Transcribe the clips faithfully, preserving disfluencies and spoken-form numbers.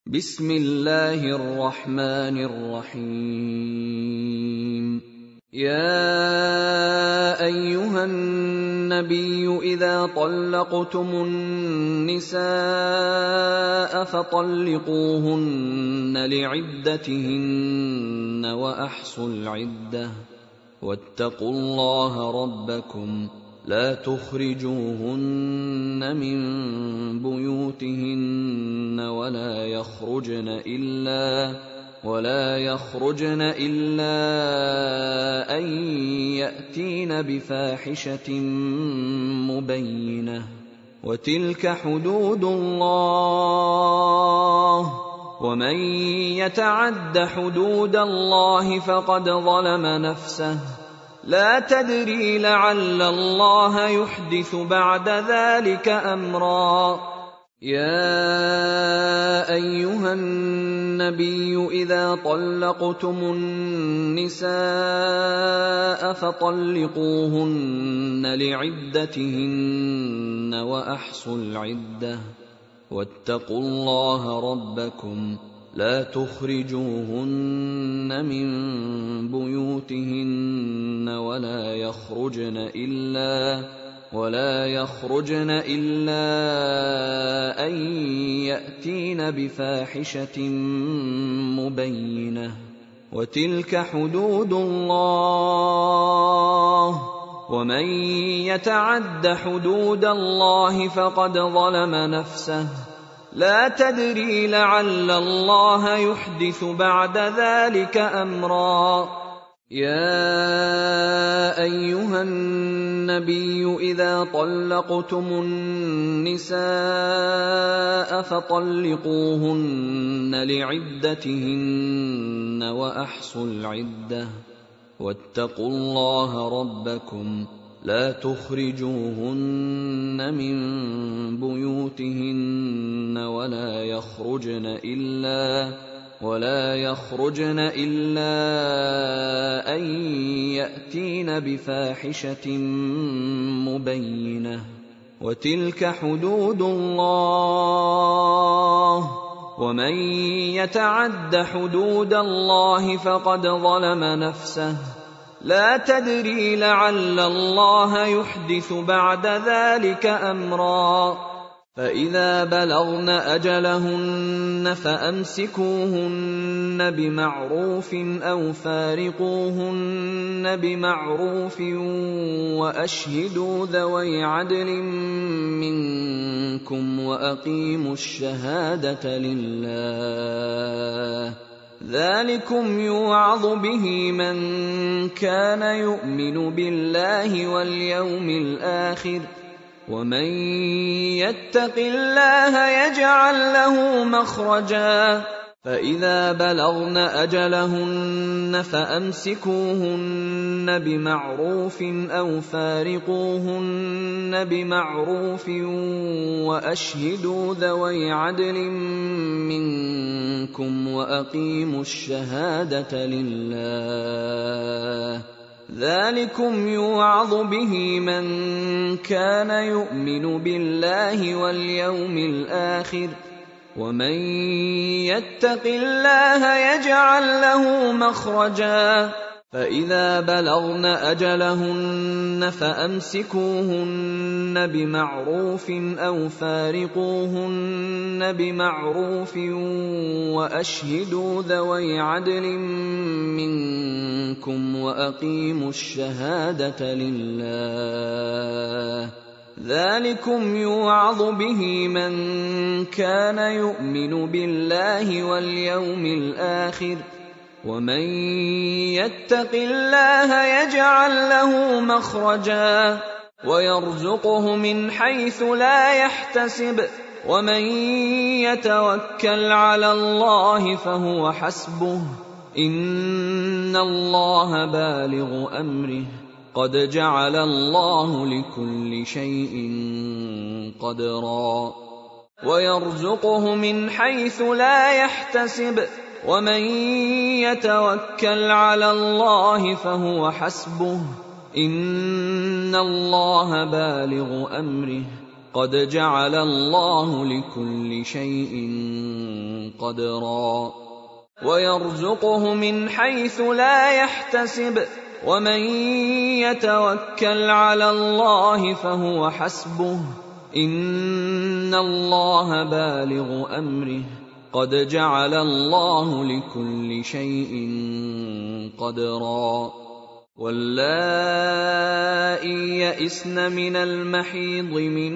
بسم الله الرحمن الرحيم. يا أيها النبي إذا طلقتم النساء فطلقوهن لعدتهن وأحصوا العدة واتقوا الله ربكم لا تخرجوهن من بيوتهن ولا يخرجن إلا ولا يخرجن إلا أن يأتين بفاحشة مبينة وتلك حدود الله ومن يتعد حدود الله فقد ظلم نفسه لا تدري لعل الله يحدث بعد ذلك أمرا. يا أيها النبي إذا طلقتم النساء فطلقوهن لعدتهن وأحصوا العدة واتقوا الله ربكم لا تخرجوهن من بيوتهن ولا يخرجن إلا ولا يخرجن إلا أن يأتين بفاحشة مبينة وتلك حدود الله ومن يتعد حدود الله فقد ظلم نفسه لا تدري لعل الله يحدث بعد ذلك أمرا. يا أيها النبي إذا طلقتم النساء فطلقوهن لعدتهن وأحصوا العدة واتقوا الله ربكم لا تخرجوهن من بيوتهن ولا يخرجن إلا ولا يخرجن إلا أن يأتين بفاحشة مبينة وتلك حدود الله ومن يتعد حدود الله فقد ظلم نفسه لا تدري لعل الله يحدث بعد ذلك أمرا. فإذا بلغن أجلهن فأمسكوهن بمعروف أو فارقوهن بمعروف وأشهدوا ذوي عدل منكم وأقيموا الشهادة لله ذلكم يوعظ به من كان يؤمن بالله واليوم الآخر ومن يتق الله يجعل له مخرجا. فإذا بلغن أجلهن فأمسكوهن بمعروف أو فارقوهن بمعروف وأشهدوا ذوي عدل منكم وأقيموا الشهادة لله ذلكم يوعظ به من كان يؤمن بالله واليوم الآخر ومن يتق الله يجعل له مخرجا. فإذا بلغن أجلهن فأمسكوهن بمعروف أو فارقوهن بمعروف وأشهدوا ذوي عدل منكم وأقيموا الشهادة لله ذلكم يوعظ به من كان يؤمن بالله واليوم الآخر ومن يتق الله يجعل له مخرجا ويرزقه من حيث لا يحتسب ومن يتوكل على الله فهو حسبه إن الله بالغ أمره قد جعل الله لكل شيء قدرا ويرزقه من حيث لا يحتسب ومن يتوكل على الله فهو حسبه إن الله بالغ أمره قد جعل الله لكل شيء قدرا ويرزقه من حيث لا يحتسب ومن يتوكل على الله فهو حسبه إن الله بالغ أمره قد جعل الله لكل شيء قدرا واللائي يئسن من المحيض من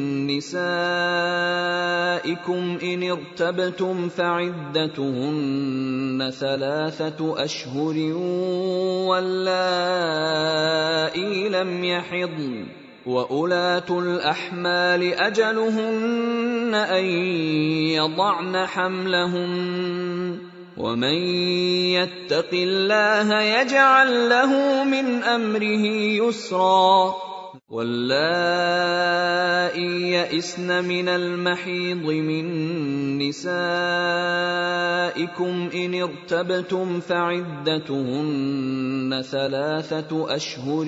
نسائكم إن ارتبتم فعدتهن ثلاثة أشهر واللائي لم يحضن وأولاة الأحمال أجلهن أن يضعن حملهن ومن يتق الله يجعل له من أمره يسرا واللائي يئسن من المحيض من نسائكم إن ارتبتم فعدتهن ثلاثة أشهر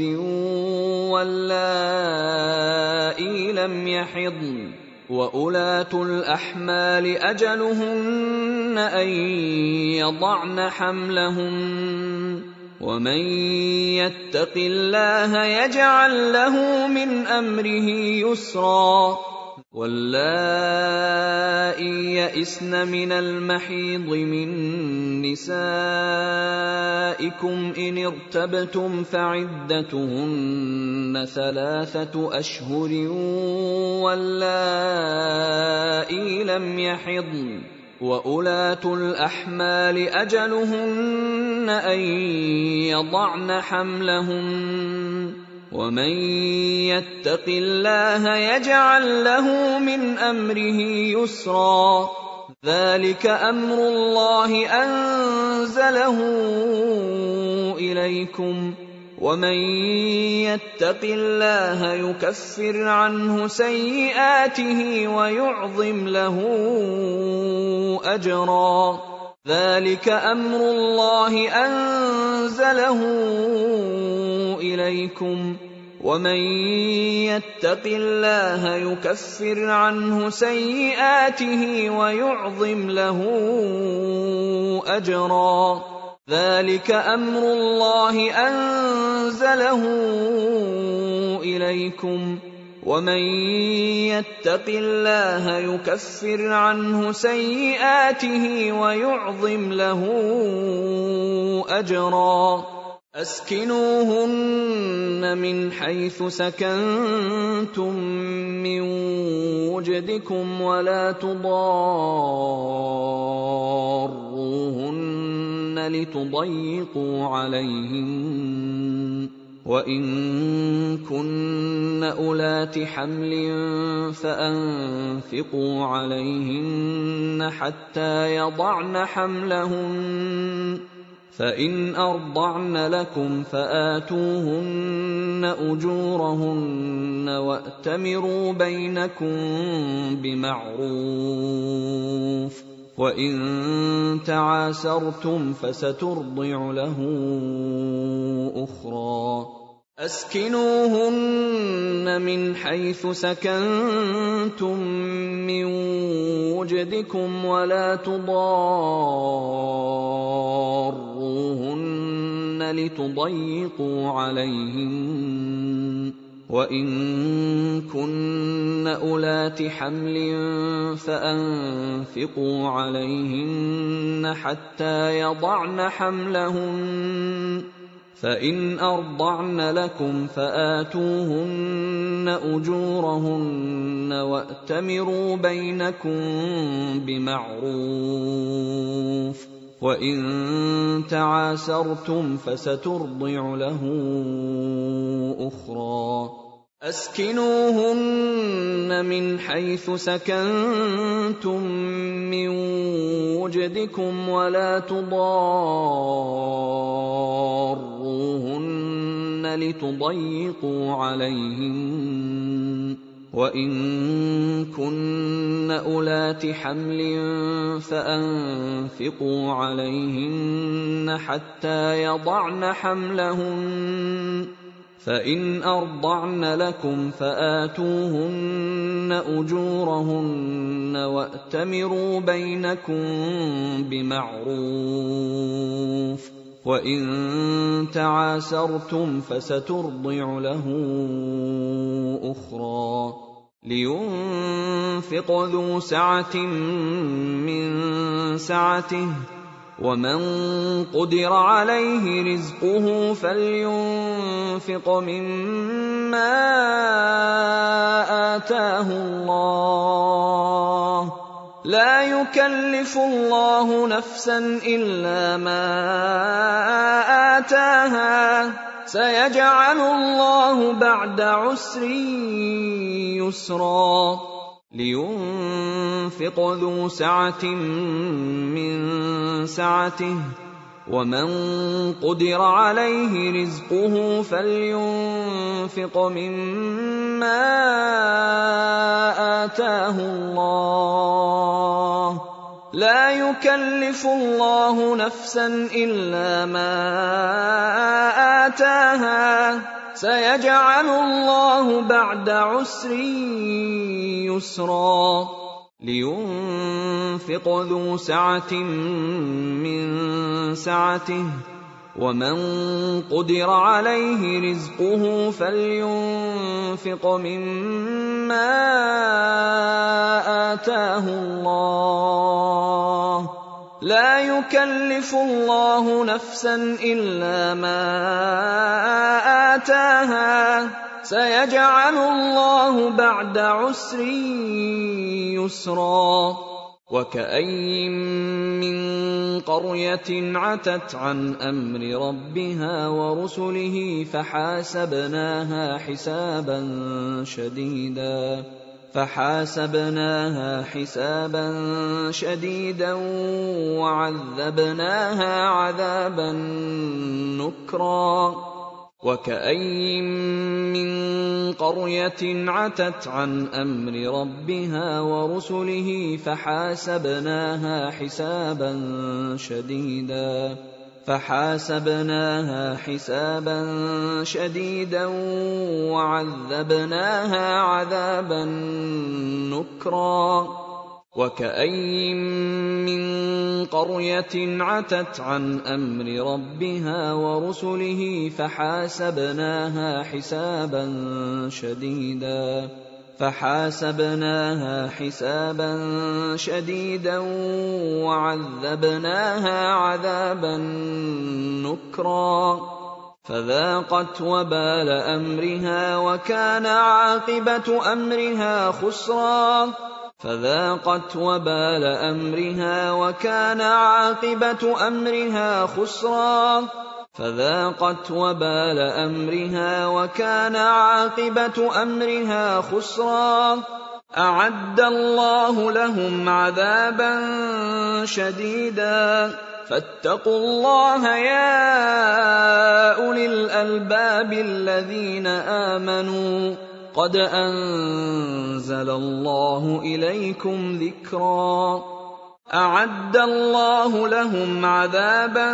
واللائي لم يحضن وأولاة الأحمال أجلهن أن يضعن حملهن ومن يتق الله يجعل له من أمره يسرا واللائي يئسن من المحيض من نسائكم إن ارتبتم فعدتهن ثلاثة أشهر واللائي لم يحضن وأولاة الأحمال أجلهن أن يضعن حملهن ومن يتق الله يجعل له من أمره يسرا ذلك أمر الله أنزله إليكم ومن يتق الله يكفر عنه سيئاته ويعظم له أجرا ذلك أمر الله أنزله إليكم ومن يتق الله يكفر عنه سيئاته ويعظم له أجرا ذلك أمر الله أنزله إليكم ومن يتق الله يكفر عنه سيئاته ويعظم له أجرا أسكنوهن من حيث سكنتم من وجدكم ولا تضاروهن لتضيقوا عليهن وإن كن أولات حمل فأنفقوا عليهن حتى يضعن حملهن فإن أرضعن لكم فآتوهن أجورهن وأتمروا بينكم بمعروف وإن تعاسرتم فسترضع له أخرى أسكنوهن من حيث سكنتم من وجدكم ولا تضاروهن لتضيقوا عليهن وإن كن أولات حمل فأنفقوا عليهن حتى يضعن حملهن فإن أرضعن لكم فآتوهن أجورهن وأتمروا بينكم بمعروف وإن تعاسرتم فسترضع له أخرى أسكنوهن من حيث سكنتم من وجدكم ولا تضاروهن لتضيقوا عليهن وإن كن أولات حمل فأنفقوا عليهن حتى يضعن حملهن فإن أرضعن لكم فآتوهن أجورهن وأتمروا بينكم بمعروف وإن تعاسرتم فسترضع له أخرى لينفق ذو سعة من سعته ومن قدر عليه رزقه فلينفق مما آتاه الله لا يكلف الله نفسا إلا ما آتاها سيجعل الله بعد عسر يسرا لينفق ذو سعة من سعته ومن قدر عليه رزقه فلينفق مما آتاه الله لا يكلف الله نفسا إلا ما آتاها سيجعل الله بعد عسر يسرا لينفق ذو سعة من سعته ومن قدر عليه رزقه فلينفق مما آتاه الله لا يكلف الله نفسا إلا ما آتاها سيجعل الله بعد عسر يسرا وكأي من قرية عتت عن أمر ربها ورسله فحاسبناها حسابا شديدا فحاسبناها حسابا شديدا وعذبناها عذابا نكرا وكأي من قرية عتت عن أمر ربها ورسله فحاسبناها حسابا شديدا فحاسبناها حسابا شديدا وعذبناها عذابا نكرا وكأي من قرية عتت عن أمر ربها ورسله فحاسبناها حسابا شديدا فحاسبناها حسابا شديدا وعذبناها عذابا نكرا فذاقت وبال أمرها وكان عاقبة أمرها خسرا فذاقت وبال أمرها وكان عاقبة أمرها خسرا فذاقت وبال أمرها وكان عاقبة أمرها خسرا أعد الله لهم عذابا شديدا فاتقوا الله يا أولي الألباب الذين آمنوا قد أنزل الله إليكم ذكرا أعد الله لهم عذابا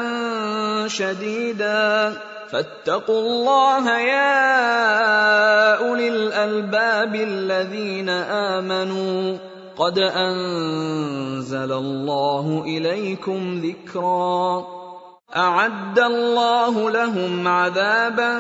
شديدا فاتقوا الله يا أولي الألباب الذين آمنوا قد أنزل الله إليكم ذكرا أعد الله لهم عذابا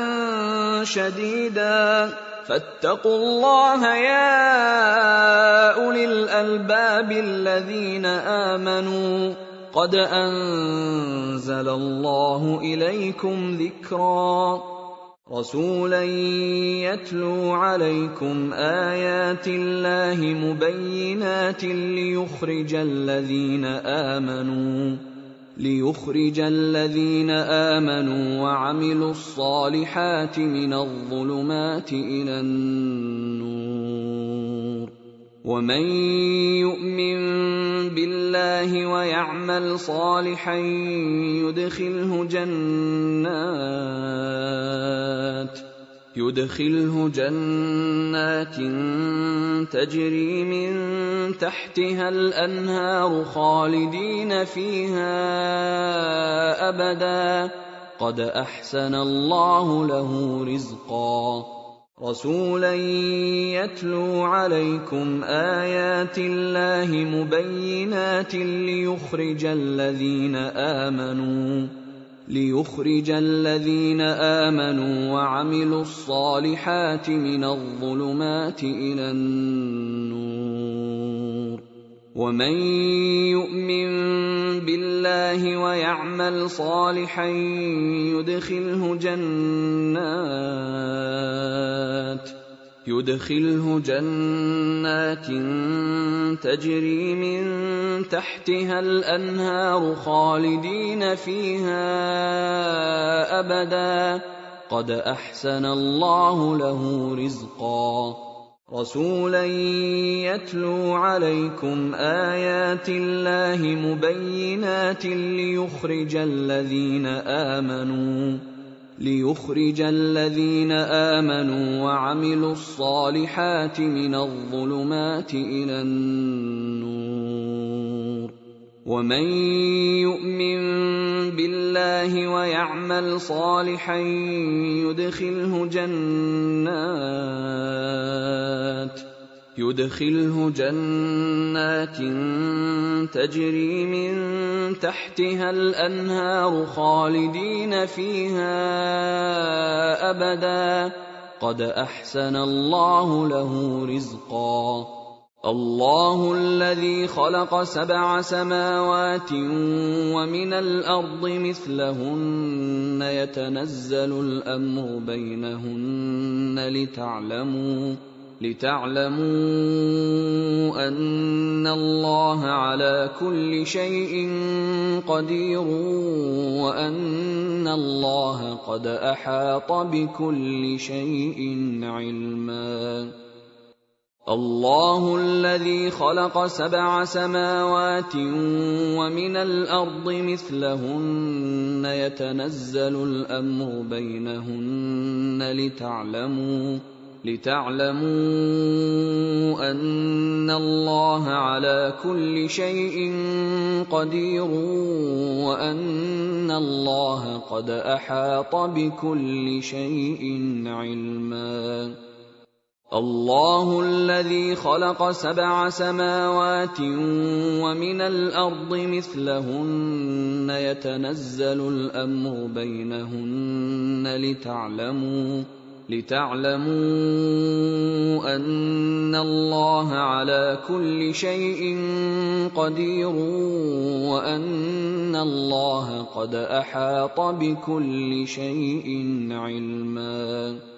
شديدا فاتقوا الله يا أولي الألباب الذين آمنوا قد أنزل الله إليكم ذكرا رسولا يتلو عليكم آيات الله مبينات ليخرج الذين آمنوا ليخرج الذين آمنوا وعملوا الصالحات من الظلمات إلى النور ومن يؤمن بالله ويعمل صالحا يدخله جنات يدخله جنات تجري من تحتها الأنهار خالدين فيها أبدا قد أحسن الله له رزقا رسولا يتلو عليكم آيات الله مبينات ليخرج الذين آمنوا ليخرج الذين آمنوا وعملوا الصالحات من الظلمات إلى النور ومن يؤمن بالله ويعمل صالحا يدخله جنات يدخله جنات تجري من تحتها الأنهار خالدين فيها أبدا قد أحسن الله له رزقا رسولا يتلو عليكم آيات الله مبينات ليخرج الذين آمنوا ليخرج الذين آمنوا وعملوا الصالحات من الظلمات إلى النور ومن يؤمن بالله ويعمل صالحا يدخله جنات يدخله جنات تجري من تحتها الأنهار خالدين فيها أبدا قد أحسن الله له رزقا الله الذي خلق سبع سماوات ومن الأرض مثلهن يتنزل الأمر بينهن لتعلموا لتعلموا أن الله على كل شيء قدير وأن الله قد أحاط بكل شيء علما الله الذي خلق سبع سماوات ومن الأرض مثلهن يتنزل الأمر بينهن لتعلموا لتعلموا أن الله على كل شيء قدير وأن الله قد أحاط بكل شيء علما الله الذي خلق سبع سماوات ومن الأرض مثلهن يتنزل الأمر بينهن لتعلموا لتعلموا أن الله على كل شيء قدير وأن الله قد أحاط بكل شيء علما